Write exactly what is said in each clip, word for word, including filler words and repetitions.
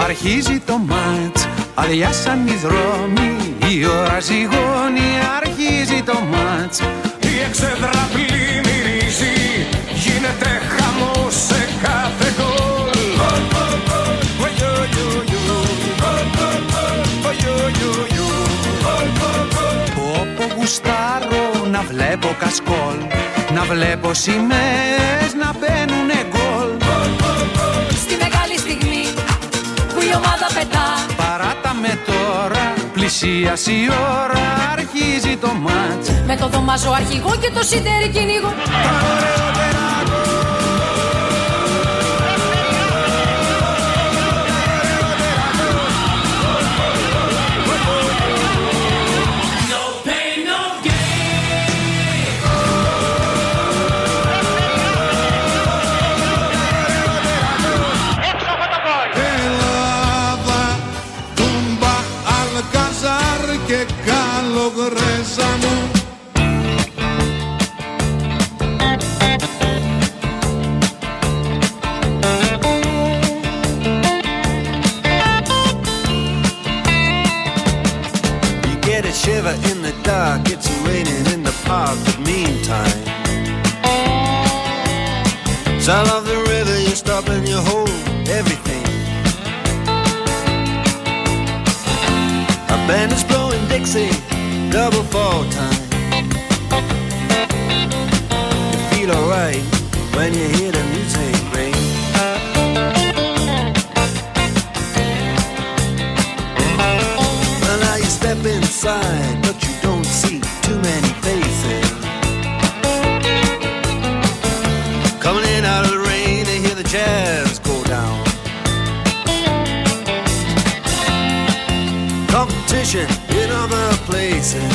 αρχίζει το μάτς. Αδειάσαν οι δρόμοι, η ώρα ζυγώνει, αρχίζει το μάτς. Η εξέδρα πλημμυρίζει, γίνεται χαμός σε κάθε γκολ. Πω γουστάρω να βλέπω κασκόλ, να βλέπω σημαίες να μπαίνουνε γκολ. Στη μεγάλη στιγμή που η ομάδα πετά, παράτα με τώρα, πλησίασε η ώρα, αρχίζει το μάτς. με το δωμάζο αρχηγό και το σιτέρι κυνηγό. Τα ωραιότερα in the dark, it's raining in the park, but meantime sound of the river, you stop and you hold everything. A band is blowing Dixie, double fall time. You feel alright when you hear the music ring. Well, now you step inside, but you don't see too many faces. Coming in out of the rain, they hear the jazz go down. Competition in other places,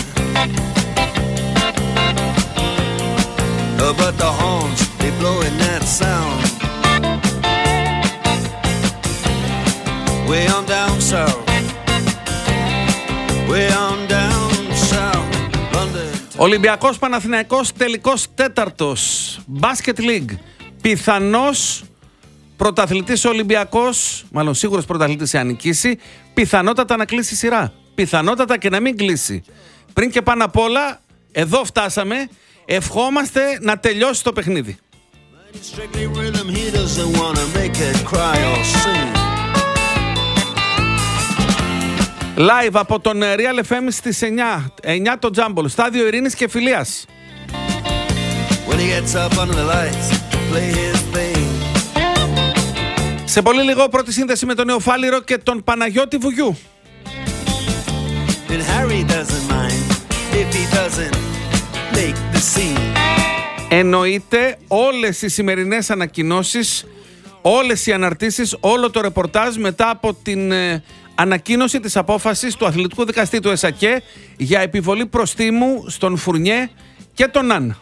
oh, but the horns, they blowing that sound. Way on down south, way on down south, London. Ολυμπιακός Παναθηναϊκός τελικός τέταρτος. Basket League. Πιθανός πρωταθλητής Ολυμπιακός, μάλλον σίγουρος πρωταθλητής εάν νικήσει, πιθανότατα να κλείσει σειρά. Πιθανότατα και να μην κλείσει. Πριν και πάνω απ' όλα, εδώ φτάσαμε, ευχόμαστε να τελειώσει το παιχνίδι. Live από τον Real εφ εμ στις εννιά. εννιά το Τζάμπολ. Στάδιο Ειρήνης και Φιλίας. Σε πολύ λίγο πρώτη σύνδεση με τον Νεοφάλιρο και τον Παναγιώτη Βουγιού. Εννοείται όλες οι σημερινές ανακοινώσεις, όλες οι αναρτήσεις, όλο το ρεπορτάζ μετά από την ε, ανακοίνωση της απόφασης του Αθλητικού Δικαστή του ΕΣΑΚΕ για επιβολή προστίμου στον Φουρνιέ και τον Ναν,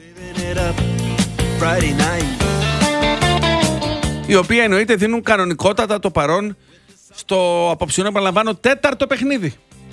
οι οποίοι εννοείται δίνουν κανονικότατα το παρόν στο απόψινό, επαναλαμβάνω, τέταρτο παιχνίδι.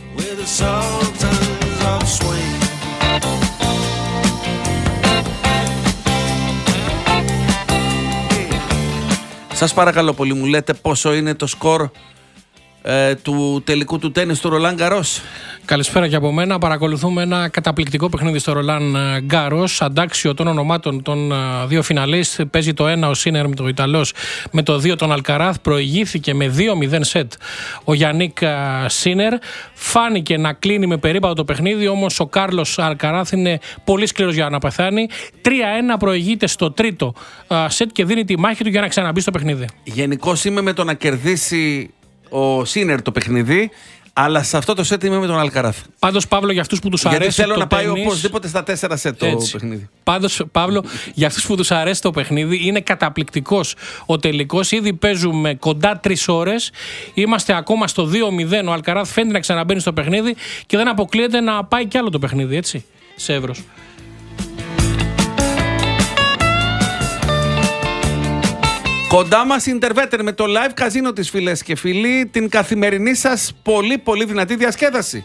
Σας παρακαλώ πολύ, μου λέτε πόσο είναι το σκορ ε, του τελικού του τένις του Ρολάν Γκαρός. Καλησπέρα και από μένα. Παρακολουθούμε ένα καταπληκτικό παιχνίδι στο Ρολάν Γκάρος. Αντάξιο των ονομάτων των δύο φιναλίστ. Παίζει το ένα ο Σίνερ με το Ιταλός, με το δύο τον Αλκαράθ. Προηγήθηκε με δύο μηδέν σετ ο Γιαννίκ Σίνερ. Φάνηκε να κλείνει με περίπατο το παιχνίδι, όμως ο Κάρλος Αλκαράθ είναι πολύ σκληρός για να πεθάνει. τρία ένα προηγείται στο τρίτο σετ και δίνει τη μάχη του για να ξαναμπεί στο παιχνίδι. Γενικώς είμαι με το να κερδίσει ο Σίνερ το παιχνίδι, αλλά σε αυτό το σετ είμαι με τον Αλκαράθ. Πάντως, Παύλο, για αυτούς που τους αρέσει. Γιατί θέλω το να πάει τένις, οπωσδήποτε στα τέσσερα σετ το έτσι. παιχνίδι. Πάντως, Παύλο, για αυτούς που τους αρέσει το παιχνίδι, είναι καταπληκτικός ο τελικός. Ήδη παίζουμε κοντά τρεις ώρες. Είμαστε ακόμα στο δύο μηδέν. Ο Αλκαράθ φαίνεται να ξαναμπαίνει στο παιχνίδι και δεν αποκλείεται να πάει κι άλλο το παιχνίδι, έτσι, σε εύρος. Κοντά μας Interveter με το live καζίνο της, φίλες και φίλοι, την καθημερινή σας πολύ πολύ δυνατή διασκέδαση.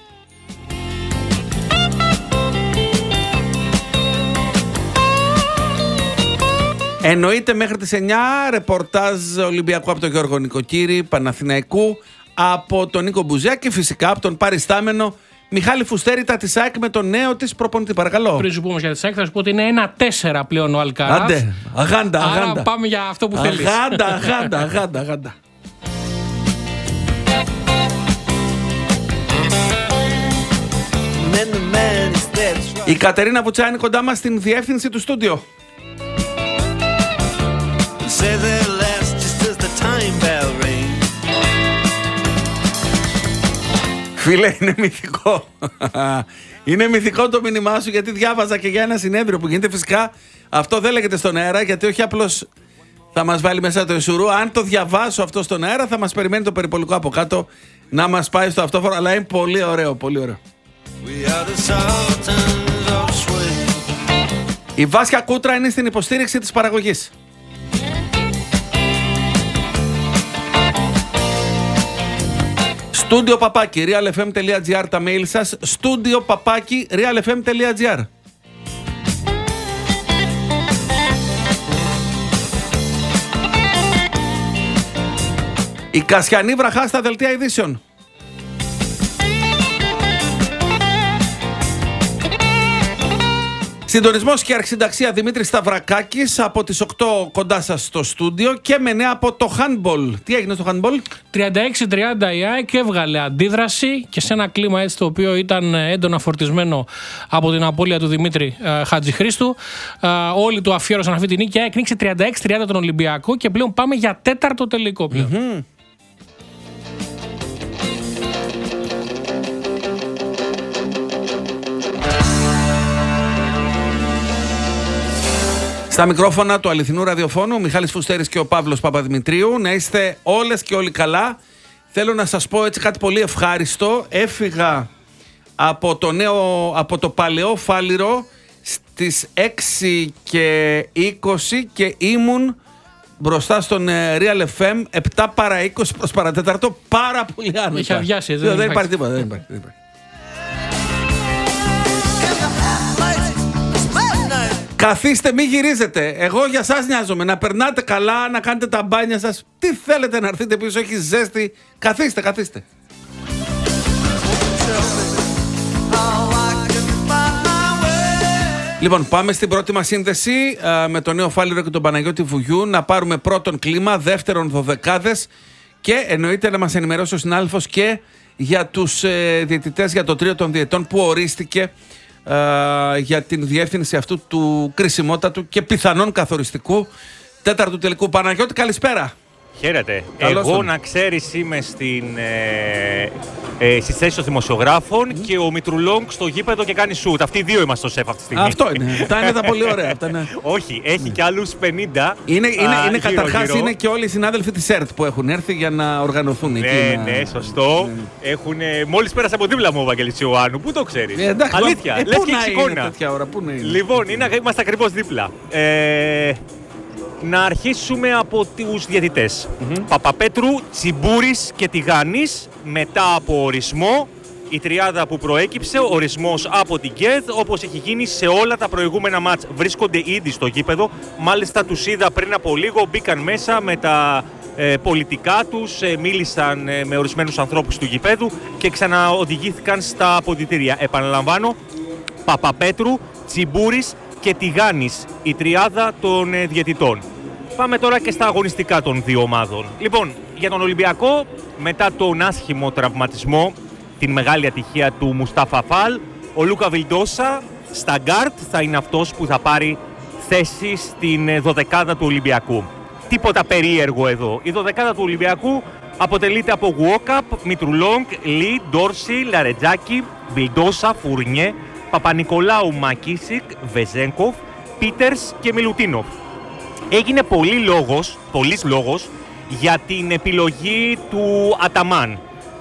Εννοείται μέχρι τις εννιά ρεπορτάζ Ολυμπιακού από τον Γιώργο Νικοκύρη, Παναθηναϊκού από τον Νίκο Μπουζιά και φυσικά από τον παριστάμενο Μιχάλη Φουστέρη, τα της ΑΕΚ με τον νέο της προπονητή. Παρακαλώ. Πριν σου πούμε για τη ΑΕΚ, θα σου πω ότι είναι ένα τέσσερα πλέον ο Αλκαράθ. Άντε, αγάντα, Άρα αγάντα. πάμε για αυτό που θέλεις. Αγάντα, αγάντα, αγάντα, αγάντα. Η Κατερίνα Βουτσά είναι κοντά μας στην διεύθυνση του στούντιο. Φίλε, είναι μυθικό. Είναι μυθικό το μήνυμά σου, γιατί διάβαζα και για ένα συνέδριο που γίνεται. Φυσικά αυτό δεν λέγεται στον αέρα, γιατί όχι απλώς θα μας βάλει μέσα το Ισουρού. Αν το διαβάσω αυτό στον αέρα, θα μας περιμένει το περιπολικό από κάτω να μας πάει στο αυτόφορο. Αλλά είναι πολύ ωραίο, πολύ ωραίο. Η Βάσια Κούτρα είναι στην υποστήριξη της παραγωγής. Στούντιο παπάκι realfm.gr τα mail σας. Στούντιο παπάκι realfm.gr. Η Κασιανή βραχά στα δελτία ειδήσεων. Συντονισμός και αρχισυνταξία Δημήτρης Σταυρακάκης από τις οκτώ κοντά σας στο στούντιο και με νέα από το handball. Τι έγινε στο handball? τριάντα έξι τριάντα η ΑΕΚ έβγαλε αντίδραση και σε ένα κλίμα έτσι το οποίο ήταν έντονα φορτισμένο από την απώλεια του Δημήτρη ε, Χατζηχρήστου. Ε, όλοι του αφιέρωσαν αυτή την νίκη. Η ΑΕΚ νίκησε τριάντα έξι τριάντα τον Ολυμπιακό και πλέον πάμε για τέταρτο τελικό πλέον. Mm-hmm. Στα μικρόφωνα του αληθινού ραδιοφώνου, ο Μιχάλης Φουστέρης και ο Παύλος Παπαδημητρίου. Να είστε όλες και όλοι καλά. Θέλω να σας πω έτσι κάτι πολύ ευχάριστο. Έφυγα από το, νέο, από το παλαιό Φάληρο στις έξι και είκοσι και ήμουν μπροστά στον Real εφ εμ επτά παρά είκοσι προς παρατέταρτο. Πάρα πολύ άνετα. Είχε αδειάσει. Δεν, δεν υπάρχει τίποτα. Δεν υπάρχει, δεν υπάρχει. Καθίστε, μη γυρίζετε. Εγώ για σας νοιάζομαι. Να περνάτε καλά, να κάνετε τα μπάνια σας. Τι θέλετε να έρθετε πίσω, έχει ζέστη. Καθίστε, καθίστε. Λοιπόν, πάμε στην πρώτη μας σύνδεση α, με τον Νέο Φάληρο και τον Παναγιώτη Βουγιού. Να πάρουμε πρώτον κλίμα, δεύτερον δωδεκάδες και εννοείται να μας ενημερώσει ο συνάδελφος και για τους ε, διαιτητές, για το τρίο των διαιτών που ορίστηκε Uh, για την διεύθυνση αυτού του κρισιμότατου και πιθανόν καθοριστικού τέταρτου τελικού. Παναγιώτη, καλησπέρα. Χαίρετε. Καλώς Εγώ τον. να ξέρεις είμαι στην, ε, ε, στις θέσεις των δημοσιογράφων mm. και ο Μητρουλόγκ στο γήπεδο και κάνει σουτ. Αυτοί οι δύο είμαστε στο σεφ αυτή τη στιγμή. Αυτό είναι. Αυτά είναι τα πολύ ωραία. Αυτά είναι... Όχι, έχει mm. και άλλους πενήντα. Είναι, είναι, α, είναι γύρω, καταρχάς γύρω. Είναι και όλοι οι συνάδελφοι της ΕΡΤ που έχουν έρθει για να οργανωθούν. Ναι, εκεί, να... ναι, σωστό. Ναι. Έχουν, μόλις πέρασε από δίπλα μου ο Βαγγέλης Ιωάννου. Πού το ξέρεις? Ε, εντάξει, αλήθεια, ε, λες πού και να έχεις είναι εικόνα. τέτοια ώρα, πού να είναι. Λοιπόν, είναι, είμαστε ακριβώς δίπλα. Ε, Να αρχίσουμε από τους διαιτητές. Mm-hmm. Παπαπέτρου, Τσιμπούρης και Τιγάνης μετά από ορισμό. Η τριάδα που προέκυψε, ορισμός από την ΚΕΔ, όπως έχει γίνει σε όλα τα προηγούμενα μάτς. Βρίσκονται ήδη στο γήπεδο. Μάλιστα τους είδα πριν από λίγο, μπήκαν μέσα με τα ε, πολιτικά τους, ε, μίλησαν ε, με ορισμένους ανθρώπους του γήπεδου και ξαναοδηγήθηκαν στα αποδυτήρια. Επαναλαμβάνω, Παπαπέτρου, Τσιμπούρης και Τιγάνης, η τριάδα των ε, διαιτητών. Πάμε τώρα και στα αγωνιστικά των δύο ομάδων. Λοιπόν, για τον Ολυμπιακό, μετά τον άσχημο τραυματισμό, την μεγάλη ατυχία του Μουστάφα Φαλ, ο Λούκα Βιλντόσα στα γκάρτ θα είναι αυτός που θα πάρει θέση στην δωδεκάδα του Ολυμπιακού. Τίποτα περίεργο εδώ. Η δωδεκάδα του Ολυμπιακού αποτελείται από Γουόκαπ, Μητρουλόγκ, Λι, Ντόρση, Λαρετζάκη, Βιλντόσα, Φουρνιέ, Παπα-Νικολάου, Μακίσικ, Βεζένκοφ, Πίτερς και Μιλουτίνοφ. Έγινε πολύ λόγος, πολύς λόγος για την επιλογή του Αταμάν.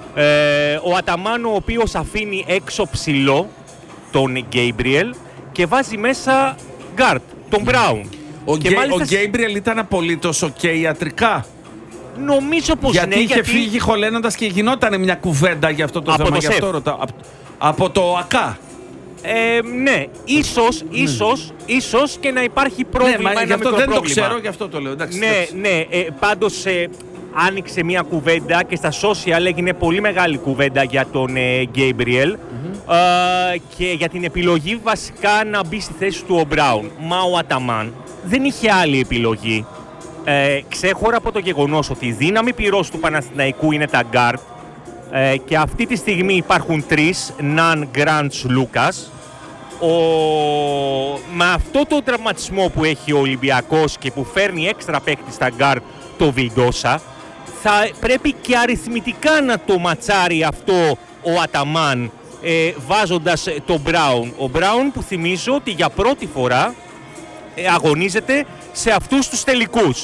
Ε, ο Αταμάν, ο οποίος αφήνει έξω ψηλό τον Γκέιμπριελ και βάζει μέσα γκάρτ, τον Μπράουν. Ο, και Γκέ, μάλιστα... ο Γκέιμπριελ ήταν απολύτως οκ okay, ιατρικά. Νομίζω πως γιατί ναι, είχε γιατί... φύγει χωλένοντας και γινόταν μια κουβέντα για αυτό το από θέμα. Το γι' αυτό ρωτάω. Από, από το ΑΚΑ. Ε, ναι, ίσως, ίσως, ίσως και να υπάρχει πρόβλημα. Ναι, μα ένα γι' αυτό μικρό δεν πρόβλημα. το ξέρω, γι' αυτό το λέω. Εντάξει, ναι, εντάξει. ναι, ε, πάντως ε, άνοιξε μια κουβέντα και στα social έγινε πολύ μεγάλη κουβέντα για τον ε, Gabriel mm-hmm. ε, και για την επιλογή βασικά να μπει στη θέση του ο Μπράουν. Μα ο Αταμάν δεν είχε άλλη επιλογή. Ε, ξέχωρα από το γεγονός ότι η δύναμη πυρός του Παναθηναϊκού είναι τα guard ε, και αυτή τη στιγμή υπάρχουν τρεις, Ναν, Γκραντς, Λούκας. Ο... Με αυτό το τραυματισμό που έχει ο Ολυμπιακός και που φέρνει έξτρα παίκτη στα guard το Βιλντόσα, θα πρέπει και αριθμητικά να το ματσάρει αυτό ο Αταμάν ε, βάζοντας τον Μπράουν. Ο Μπράουν που θυμίζω ότι για πρώτη φορά ε, αγωνίζεται σε αυτούς τους τελικούς.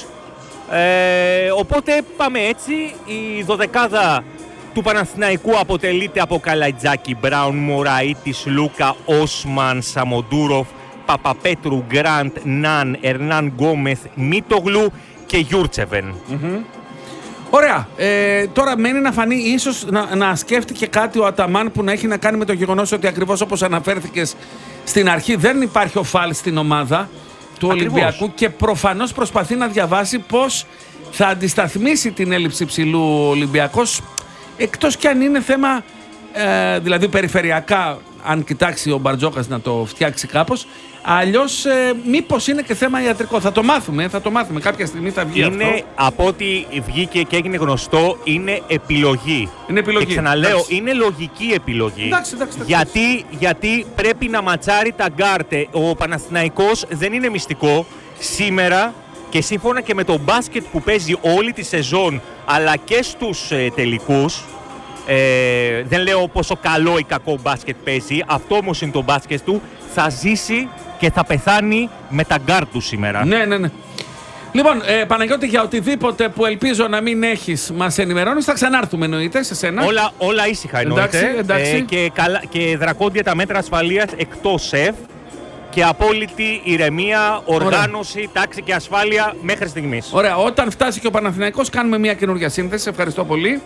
Ε, οπότε πάμε έτσι, η δωδεκάδα του Παναθηναϊκού αποτελείται από Καλατζάκη, Μπράουν, Μωραΐτης, Λούκα, Όσμαν, Σαμοντούροφ, Παπαπέτρου, Γκραντ, Ναν, Ερνάν Γκόμεθ, Μίτογλου και Γιούρτσεβεν. Mm-hmm. Ωραία. Ε, τώρα μένει να φανεί ίσως να, να σκέφτηκε κάτι ο Αταμάν που να έχει να κάνει με το γεγονός ότι ακριβώς όπως αναφέρθηκες στην αρχή δεν υπάρχει ο Φάλ στην ομάδα του Ακριβώς. Ολυμπιακού και προφανώς προσπαθεί να διαβάσει πώς θα αντισταθμίσει την έλλειψη ψηλού ο Ολυμπιακός, εκτός κι αν είναι θέμα ε, δηλαδή περιφερειακά, αν κοιτάξει ο Μπαρτζόκας να το φτιάξει κάπως, αλλιώς ε, μήπως είναι και θέμα ιατρικό. Θα το μάθουμε, θα το μάθουμε. Κάποια στιγμή θα βγει είναι, αυτό. Από ό,τι βγήκε και έγινε γνωστό, είναι επιλογή. Είναι επιλογή. Και ξαναλέω, εντάξει. είναι λογική επιλογή. Εντάξει, εντάξει, εντάξει. Γιατί, γιατί πρέπει να ματσάρει τα γκάρτε. Ο Παναθηναϊκός δεν είναι μυστικό. Σήμερα και σύμφωνα και με το μπάσκετ που παίζει όλη τη σεζόν, αλλά και στους ε, τελικούς, ε, δεν λέω πόσο καλό ή κακό μπάσκετ παίζει, αυτό όμως είναι το μπάσκετ του, θα ζήσει και θα πεθάνει με τα γκάρ του σήμερα. Ναι, ναι, ναι. Λοιπόν, ε, Παναγιώτη, για οτιδήποτε που ελπίζω να μην έχεις, μας ενημερώνεις, θα ξανάρθουμε εννοείται σε σένα. Όλα, όλα ήσυχα εννοείται. Εντάξει, εντάξει. Ε, και, καλά, και δρακόντια τα μέτρα ασφαλείας εκτός σεφ και απόλυτη ηρεμία, οργάνωση, ωραία, τάξη και ασφάλεια μέχρι στιγμής. Ωραία, όταν φτάσει και ο Παναθηναϊκός κάνουμε μια καινούργια σύνθεση. Ευχαριστώ πολύ.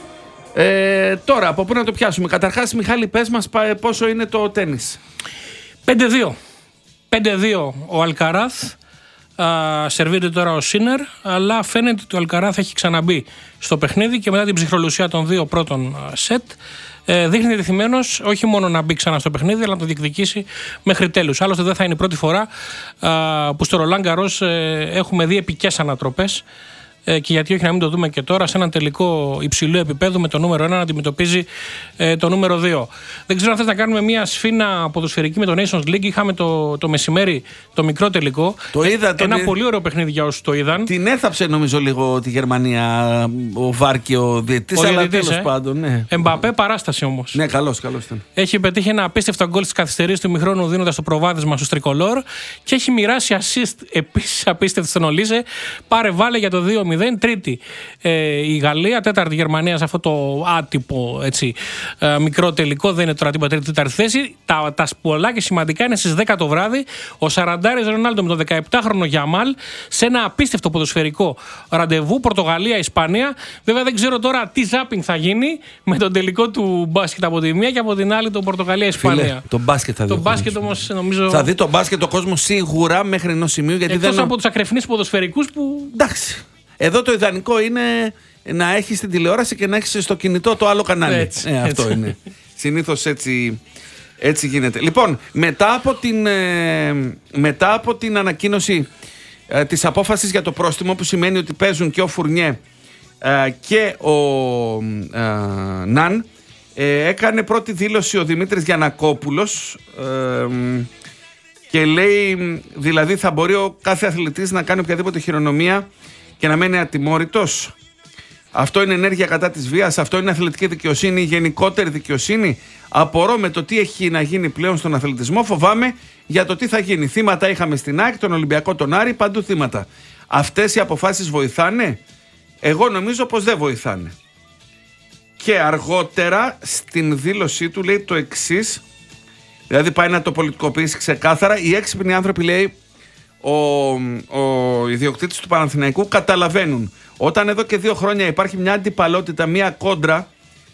Ε, τώρα, από πού να το πιάσουμε? Καταρχάς, Μιχάλη, πες μας πόσο είναι το τένις. πέντε δύο. πέντε δύο ο Αλκαράθ. Uh, σερβίρεται τώρα ο Σίνερ, αλλά φαίνεται ότι ο Αλκαράθ έχει ξαναμπεί στο παιχνίδι και μετά την ψυχρολουσία των δύο πρώτων σετ uh, δείχνει διατεθειμένος όχι μόνο να μπει ξανά στο παιχνίδι, αλλά να το διεκδικήσει μέχρι τέλους. Άλλωστε δεν θα είναι η πρώτη φορά uh, που στο Ρολάν Γκαρός uh, έχουμε δει επικές ανατροπές. Και γιατί όχι να μην το δούμε και τώρα σε έναν τελικό υψηλού επίπεδου με το νούμερο ένα να αντιμετωπίζει ε, το νούμερο δύο. Δεν ξέρω αν θες να κάνουμε μια σφίνα ποδοσφαιρική με το Nations League. Είχαμε το, το μεσημέρι το μικρό τελικό. Το είδα, Ένα τον... πολύ ωραίο παιχνίδι για όσους το είδαν. Την έθαψε νομίζω λίγο τη Γερμανία ο Βάρ και ο διαιτητής, αλλά τέλος ε. πάντων. Ναι. Εμπαπέ παράσταση όμως. Ναι, καλώς, καλώς ήταν. Έχει πετύχει ένα απίστευτο γκολ στις καθυστερήσεις του ημιχρόνου δίνοντας το προβάδισμα στους Τρικολόρ και έχει μοιράσει assist επίσης απίστευτο στον Ολίζε. Πάρε βάλε για το δύο μηδέν. Τρίτη ε, η Γαλλία, τέταρτη η Γερμανία σε αυτό το άτυπο έτσι, ε, μικρό τελικό. Δεν είναι τώρα τίποτα τρίτη, τέταρτη θέση. Τα, τα πολλά και σημαντικά είναι στις δέκα το βράδυ. Ο Σαραντάρης Ρονάλντο με τον δεκαεπτάχρονο Γιαμάλ σε ένα απίστευτο ποδοσφαιρικό ραντεβού. Πορτογαλία-Ισπανία. Βέβαια δεν ξέρω τώρα τι ζάπινγκ θα γίνει με τον τελικό του μπάσκετ από τη μία και από την άλλη το Πορτογαλία-Ισπανία. Το μπάσκετ θα δει. Το μπάσκετ όμως νομίζω. Θα δει το μπάσκετ ο κόσμος σίγουρα μέχρι ενός σημείου. Γιατί εκτός δεν... από τους ακρεφνείς ποδοσφαιρικούς που. Εντάξει. Εδώ το ιδανικό είναι να έχεις την τηλεόραση και να έχεις στο κινητό το άλλο κανάλι. Έτσι, ε, αυτό έτσι. είναι. Συνήθως έτσι, έτσι γίνεται. Λοιπόν, μετά από την, ε, μετά από την ανακοίνωση ε, της απόφασης για το πρόστιμο, που σημαίνει ότι παίζουν και ο Φουρνιέ ε, και ο ε, Ναν, ε, έκανε πρώτη δήλωση ο Δημήτρης Γιαννακόπουλος ε, και λέει, δηλαδή θα μπορεί ο κάθε αθλητής να κάνει οποιαδήποτε χειρονομία και να μένει ατιμόρυτος. Αυτό είναι ενέργεια κατά της βίας, αυτό είναι αθλητική δικαιοσύνη, γενικότερη δικαιοσύνη. Απορώ με το τι έχει να γίνει πλέον στον αθλητισμό, φοβάμαι για το τι θα γίνει. Θύματα είχαμε στην ΑΕΚ, τον Ολυμπιακό, τον Άρη, παντού θύματα. Αυτές οι αποφάσεις βοηθάνε? Εγώ νομίζω πως δεν βοηθάνε. Και αργότερα στην δήλωσή του λέει το εξής, δηλαδή πάει να το πολιτικοποιήσει ξεκάθαρα. Οι έξυπνοι άνθρωποι, λέει, Ο, ο ιδιοκτήτης του Παναθηναϊκού, καταλαβαίνουν όταν εδώ και δύο χρόνια υπάρχει μια αντιπαλότητα, μια κόντρα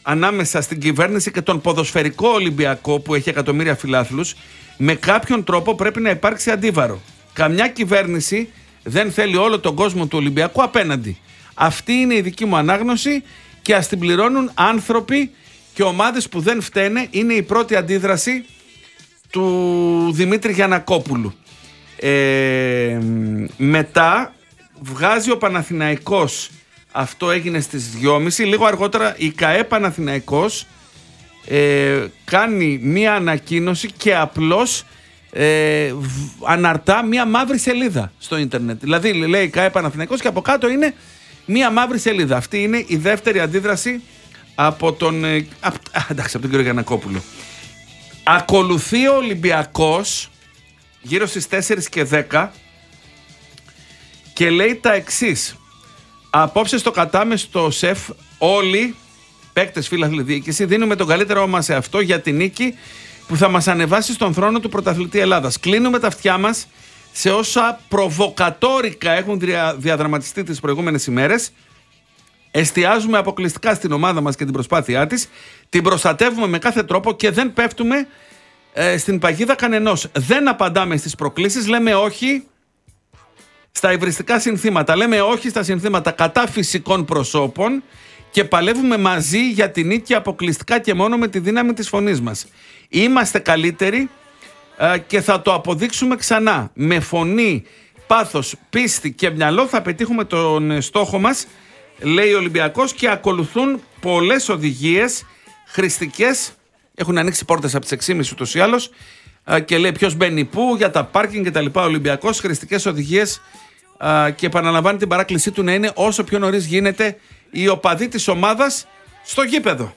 ανάμεσα στην κυβέρνηση και τον ποδοσφαιρικό Ολυμπιακό που έχει εκατομμύρια φιλάθλους, με κάποιον τρόπο πρέπει να υπάρξει αντίβαρο. Καμιά κυβέρνηση δεν θέλει όλο τον κόσμο του Ολυμπιακού απέναντι. Αυτή είναι η δική μου ανάγνωση και ας την πληρώνουν άνθρωποι και ομάδες που δεν φταίνε. Είναι η πρώτη αντίδραση του Δημήτρη Γιαννακόπουλου. Ε, μετά βγάζει ο Παναθηναϊκός, αυτό έγινε στις δυόμιση, λίγο αργότερα η ΚΑΕ Παναθηναϊκός ε, κάνει μία ανακοίνωση και απλώς ε, αναρτά μία μαύρη σελίδα στο ίντερνετ. Δηλαδή λέει η ΚΑΕ Παναθηναϊκός και από κάτω είναι μία μαύρη σελίδα. Αυτή είναι η δεύτερη αντίδραση από τον, ε, α, εντάξει, από τον κύριο Γιαννακόπουλο. Ακολουθεί ο Ολυμπιακός γύρω στις τέσσερις και δέκα και λέει τα εξής: απόψε στο κατάμεστο ΣΕΦ όλοι παίκτες, φίλαθλοι, διοίκηση δίνουμε τον καλύτερό μας σε αυτό για την νίκη που θα μας ανεβάσει στον θρόνο του πρωταθλητή Ελλάδας. Κλείνουμε τα αυτιά μας σε όσα προβοκατόρικα έχουν διαδραματιστεί τις προηγούμενες ημέρες. Εστιάζουμε αποκλειστικά στην ομάδα μας και την προσπάθειά της. Την προστατεύουμε με κάθε τρόπο και δεν πέφτουμε ε, στην παγίδα κανενός. Δεν απαντάμε στις προκλήσεις, λέμε όχι στα υβριστικά συνθήματα. Λέμε όχι στα συνθήματα κατά φυσικών προσώπων και παλεύουμε μαζί για την νίκη αποκλειστικά και μόνο με τη δύναμη της φωνής μας. Είμαστε καλύτεροι ε, και θα το αποδείξουμε ξανά. Με φωνή, πάθος, πίστη και μυαλό θα πετύχουμε τον στόχο μας, λέει ο Ολυμπιακός, και ακολουθούν πολλές οδηγίες χρηστικές. Έχουν ανοίξει πόρτες από τις έξι και μισή ούτως ή άλλως και λέει ποιος μπαίνει πού, για τα πάρκινγκ και τα λοιπά. Ο Ολυμπιακός, χρηστικές οδηγίες, και επαναλαμβάνει την παράκλησή του να είναι όσο πιο νωρίς γίνεται οι οπαδοί της ομάδας στο γήπεδο.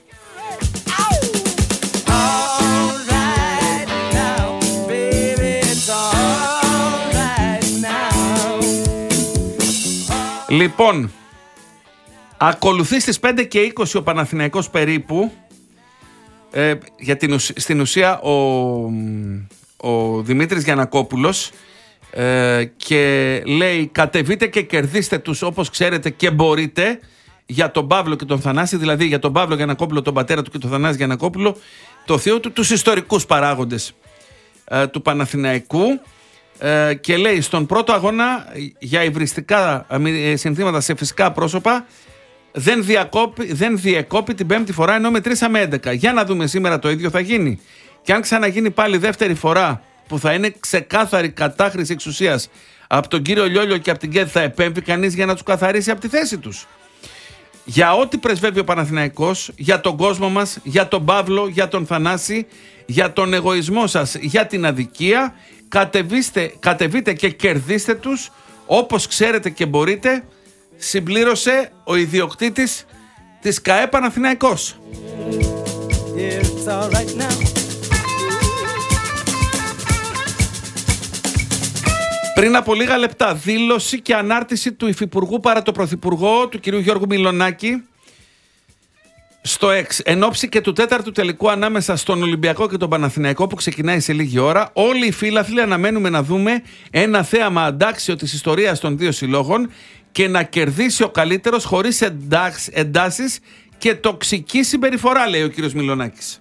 Λοιπόν, ακολουθεί στις πέντε και είκοσι ο Παναθηναϊκός περίπου, ε, για την ουσία, στην ουσία ο, ο Δημήτρης Γιαννακόπουλος, ε, και λέει κατεβείτε και κερδίστε τους όπως ξέρετε και μπορείτε, για τον Παύλο και τον Θανάση, δηλαδή για τον Παύλο Γιαννακόπουλο, τον πατέρα του, και τον Θανάση Γιαννακόπουλο, το θείο του, τους ιστορικούς παράγοντες ε, του Παναθηναϊκού. Ε, και λέει στον πρώτο αγώνα για υβριστικά ε, συνθήματα σε φυσικά πρόσωπα δεν, διακόπη, δεν διεκόπη την πέμπτη φορά, ενώ μετρήσαμε έντεκα. Για να δούμε σήμερα το ίδιο θα γίνει. Και αν ξαναγίνει πάλι δεύτερη φορά που θα είναι ξεκάθαρη κατάχρηση εξουσίας από τον κύριο Λιόλιο και από την ΚΕΔ, θα επέμβει κανείς για να τους καθαρίσει από τη θέση τους. Για ό,τι πρεσβεύει ο Παναθηναϊκός, για τον κόσμο μας, για τον Παύλο, για τον Θανάση, για τον εγωισμό σας, για την αδικία, κατεβήστε, κατεβείτε και κερδίστε τους όπως ξέρετε και μπορείτε, συμπλήρωσε ο ιδιοκτήτης της ΚΑΕ Παναθηναϊκός. Πριν από λίγα λεπτά, δήλωση και ανάρτηση του Υφυπουργού παρά το Πρωθυπουργό, του κυρίου Γιώργου Μιλονάκη, στο X. Εν ώψη και του τέταρτου τελικού ανάμεσα στον Ολυμπιακό και τον Παναθηναϊκό που ξεκινάει σε λίγη ώρα, όλοι οι φίλαθλοι αναμένουμε να δούμε ένα θέαμα αντάξιο της ιστορίας των δύο συλλόγων και να κερδίσει ο καλύτερος χωρίς εντάσεις και τοξική συμπεριφορά, λέει ο κύριος Μιλονάκης.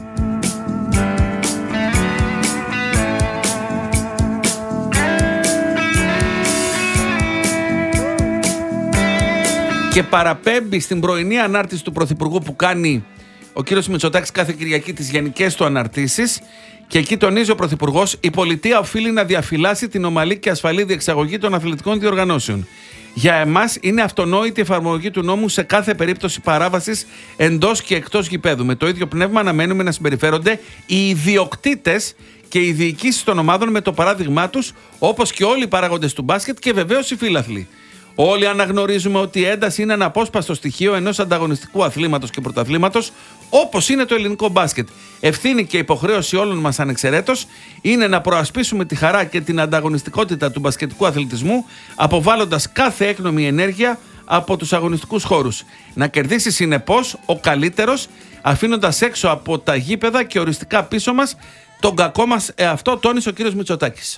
Και παραπέμπει στην πρωινή ανάρτηση του Πρωθυπουργού που κάνει ο κύριος Μητσοτάκης κάθε Κυριακή, τις γενικές του αναρτήσεις, και εκεί τονίζει ο Πρωθυπουργός: η πολιτεία οφείλει να διαφυλάσει την ομαλή και ασφαλή διεξαγωγή των αθλητικών διοργανώσεων. Για εμάς είναι αυτονόητη η εφαρμογή του νόμου σε κάθε περίπτωση παράβασης εντός και εκτός γηπέδου. Με το ίδιο πνεύμα αναμένουμε να συμπεριφέρονται οι ιδιοκτήτες και οι διοικήσεις των ομάδων με το παράδειγμά τους, όπως και όλοι οι παράγοντες του μπάσκετ και βεβαίως οι φίλαθλοι. Όλοι αναγνωρίζουμε ότι η ένταση είναι ένα απόσπαστο στοιχείο ενός ανταγωνιστικού αθλήματος και πρωταθλήματος, όπως είναι το ελληνικό μπάσκετ. Ευθύνη και υποχρέωση όλων μας ανεξαιρέτως είναι να προασπίσουμε τη χαρά και την ανταγωνιστικότητα του μπασκετικού αθλητισμού, αποβάλλοντας κάθε έκνομη ενέργεια από τους αγωνιστικούς χώρους. Να κερδίσει συνεπώς ο καλύτερος, αφήνοντας έξω από τα γήπεδα και οριστικά πίσω μας τον κακό μας εαυτό, τόνισε ο κύριος Μητσοτάκης.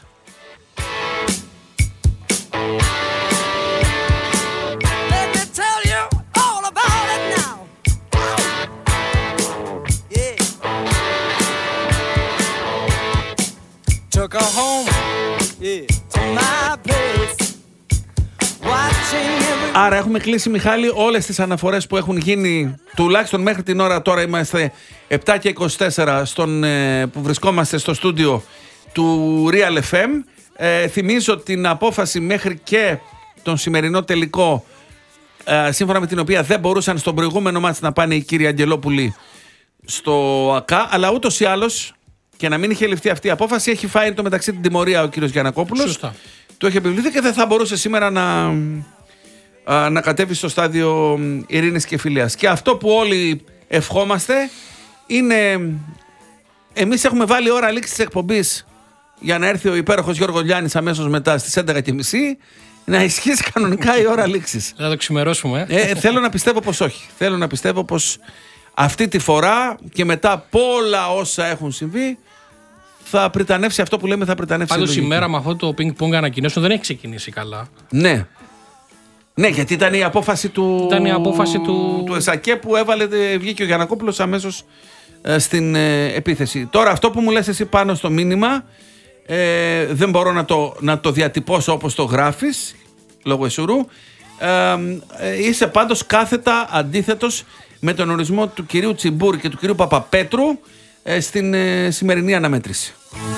her home, yeah, to my place. Watching every... Άρα έχουμε κλείσει, Μιχάλη, όλες τις αναφορές που έχουν γίνει τουλάχιστον μέχρι την ώρα. Τώρα είμαστε επτά και είκοσι τέσσερα στον, ε, που βρισκόμαστε στο στούντιο του Real εφ εμ. Ε, θυμίζω την απόφαση μέχρι και τον σημερινό τελικό, ε, σύμφωνα με την οποία δεν μπορούσαν στον προηγούμενο μάτς να πάνε οι κύριοι Αγγελόπουλοι στο ΑΚΑ, αλλά ούτως ή άλλως, και να μην είχε ληφθεί αυτή η απόφαση, έχει φάει το μεταξύ την τιμωρία ο κύριος Γιαννακόπουλος. Σωστά. Του έχει επιβληθεί και δεν θα μπορούσε σήμερα να, α, να κατέβει στο στάδιο ειρήνης και φιλίας. Και αυτό που όλοι ευχόμαστε είναι, εμείς έχουμε βάλει ώρα λήξης της εκπομπής για να έρθει ο υπέροχος Γιώργο Λιάννης αμέσως μετά στις έντεκα και μισή, να ισχύσει κανονικά η ώρα λήξης. Θα το ξημερώσουμε. Ε, θέλω να πιστεύω πως όχι. Θέλω να πιστεύω πως αυτή τη φορά και μετά από όλα όσα έχουν συμβεί, θα πριτανεύσει αυτό που λέμε, θα πριτανεύσει. Πάντως η μέρα με αυτό το πινκ-πονγκ ανακοινώσεων δεν έχει ξεκινήσει καλά. Ναι. Ναι, γιατί ήταν η απόφαση του, Ήταν η απόφαση του... του ΕΣΑΚΕ που έβαλε, βγήκε ο Γιαννακόπουλος αμέσως ε, στην ε, επίθεση. Τώρα αυτό που μου λες εσύ πάνω στο μήνυμα, ε, δεν μπορώ να το, να το διατυπώσω όπως το γράφεις, λόγω εσουρού. Ε, ε, είσαι πάντως κάθετα αντίθετος με τον ορισμό του κυρίου Τσιμπούρη και του κυρίου Παπαπέτρου ε, στην ε, σημερινή αναμέτρηση.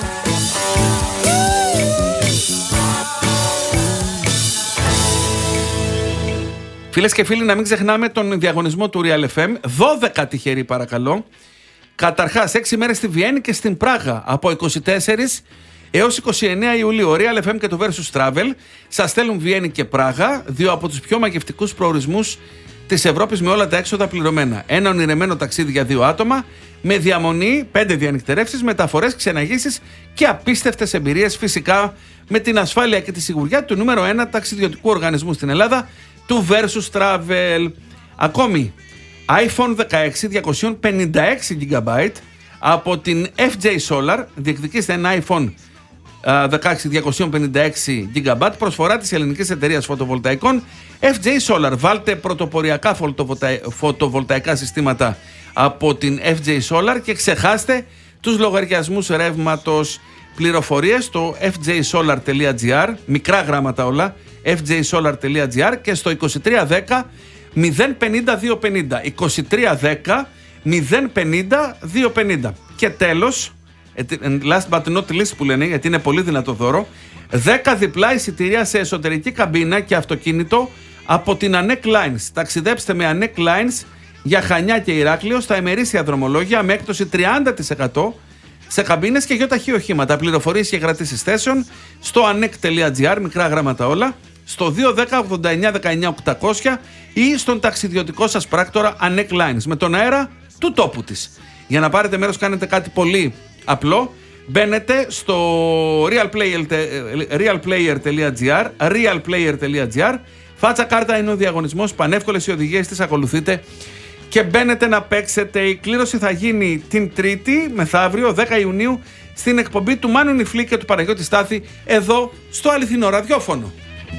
Φίλες και φίλοι, να μην ξεχνάμε τον διαγωνισμό του Real εφ εμ. δώδεκα τυχεροί, παρακαλώ. Καταρχάς, έξι μέρες στη Βιέννη και στην Πράγα από είκοσι τέσσερις έως είκοσι εννέα Ιουλίου. Ο Real εφ εμ και το Versus Travel σας στέλνουν Βιέννη και Πράγα, δύο από τους πιο μαγευτικούς προορισμούς της Ευρώπης με όλα τα έξοδα πληρωμένα. Ένα ονειρεμένο ταξίδι για δύο άτομα, με διαμονή, πέντε διανυκτερεύσεις, μεταφορές, ξεναγήσεις και απίστευτες εμπειρίες, φυσικά με την ασφάλεια και τη σιγουριά του νούμερο ένα ταξιδιωτικού οργανισμού στην Ελλάδα, του Versus Travel. Ακόμη, iPhone δεκαέξι διακόσια πενήντα έξι τζι μπι από την εφ τζέι Solar. Διεκδικήστε ένα iPhone δεκαέξι διακόσια πενήντα έξι τζι μπι, προσφορά της ελληνικής εταιρείας φωτοβολταϊκών εφ τζέι Solar. Βάλτε πρωτοποριακά φωτοβολταϊκά συστήματα από την εφ τζέι Solar και ξεχάστε τους λογαριασμούς ρεύματος. Πληροφορίες στο εφ τζέι solar τελεία τζι άρ, μικρά γράμματα όλα, εφ τζέι solar τελεία τζι άρ και στο είκοσι τρία δέκα μηδέν πενήντα δύο πενήντα. είκοσι τρία δέκα μηδέν πενήντα δύο πενήντα. Και τέλος, last but not least που λένε, γιατί είναι πολύ δυνατό δώρο, δέκα διπλά εισιτήρια σε εσωτερική καμπίνα και αυτοκίνητο από την Anec Lines. Ταξιδέψτε με Anec Lines για Χανιά και Ηράκλειο στα ημερήσια δρομολόγια με έκπτωση τριάντα τοις εκατό σε καμπίνες και γιοταχή οχήματα. Πληροφορίες και κρατήσεις θέσεων στο anec τελεία τζι άρ, μικρά γράμματα όλα, στο δύο ένα μηδέν ογδόντα εννιά δεκαεννιά οκτακόσια ή στον ταξιδιωτικό σας πράκτορα Anec Lines με τον αέρα του τόπου της. Για να πάρετε μέρος κάνετε κάτι πολύ απλό. Μπαίνετε στο realplayer τελεία τζι άρ, realplayer τελεία τζι άρ. Φάτσα κάρτα είναι ο διαγωνισμός, πανεύκολες οι οδηγίες, τις ακολουθείτε και μπαίνετε να παίξετε. Η κλήρωση θα γίνει την Τρίτη, μεθαύριο, δέκα Ιουνίου, στην εκπομπή του Μάνου Νιφλή και του Παναγιώτη Στάθη, εδώ στο αληθινό ραδιόφωνο.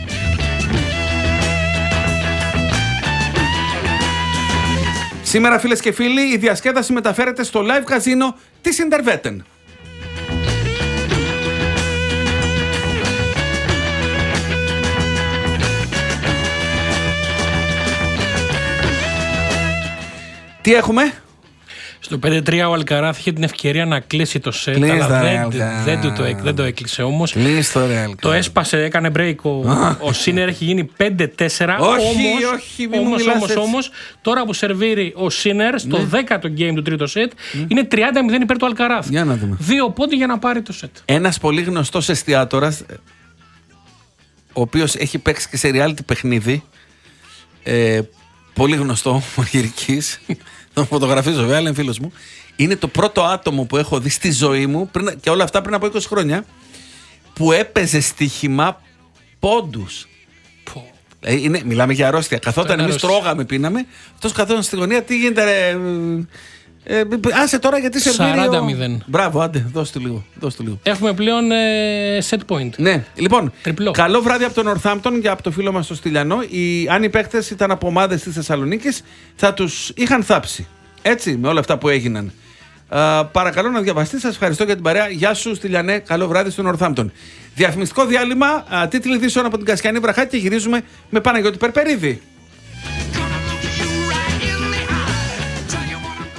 Σήμερα, φίλες και φίλοι, η διασκέδαση μεταφέρεται στο live καζίνο της Ιντερβέτεν. Τι έχουμε? Στο πέντε τρία ο Αλκαράθ είχε την ευκαιρία να κλείσει το σετ, Κλείς αλλά δεν, δεν, δεν, του το, δεν το έκλεισε όμως. Το, το έσπασε, έκανε break ο, ο Σίνερ, έχει γίνει πέντε τέσσερα. Όχι, όμως, όχι, μην όμως, μου όμως, όμως, τώρα που σερβίρει ο Σίνερ στο ναι. δέκατο game του τρίτο σετ, ναι. είναι τριάντα μηδέν υπέρ του Αλκαράθ. Για να δούμε. Δύο πόντι για να πάρει το σετ. Ένας πολύ γνωστός εστιατόρας, ο οποίος έχει παίξει και σε reality παιχνίδι, ε, πολύ γνωστό, μαγειρικής, τον φωτογραφίζω βέβαια, αλλά είναι φίλος μου. Είναι το πρώτο άτομο που έχω δει στη ζωή μου, πριν, και όλα αυτά πριν από είκοσι χρόνια, που έπαιζε στοίχημα πόντους. Ε, είναι, μιλάμε για αρρώστια. Καθόταν, εμείς τρώγαμε, πίναμε. Αυτός καθόταν στη γωνία, τι γίνεται ρε, ε, άσε τώρα γιατί σε σαράντα μηδέν. Μπράβο, άντε, δώσ' του λίγο, δώσ' του λίγο. Έχουμε πλέον ε, set point. Ναι, λοιπόν, τριπλό. Καλό βράδυ από τον Northampton και από το φίλο μας το Στυλιανό. Οι, αν οι παίκτες ήταν από ομάδες της Θεσσαλονίκης, θα τους είχαν θάψει. Έτσι, με όλα αυτά που έγιναν Α, παρακαλώ να διαβαστεί. Σας ευχαριστώ για την παρέα. Γεια σου, Στυλιανέ. Καλό βράδυ στο Northampton. Διαφημιστικό διάλειμμα. Α, τίτλοι ειδήσεων από την Κασιανή Βραχάκη και γυρίζουμε με Παναγιώτη Περπερίδη.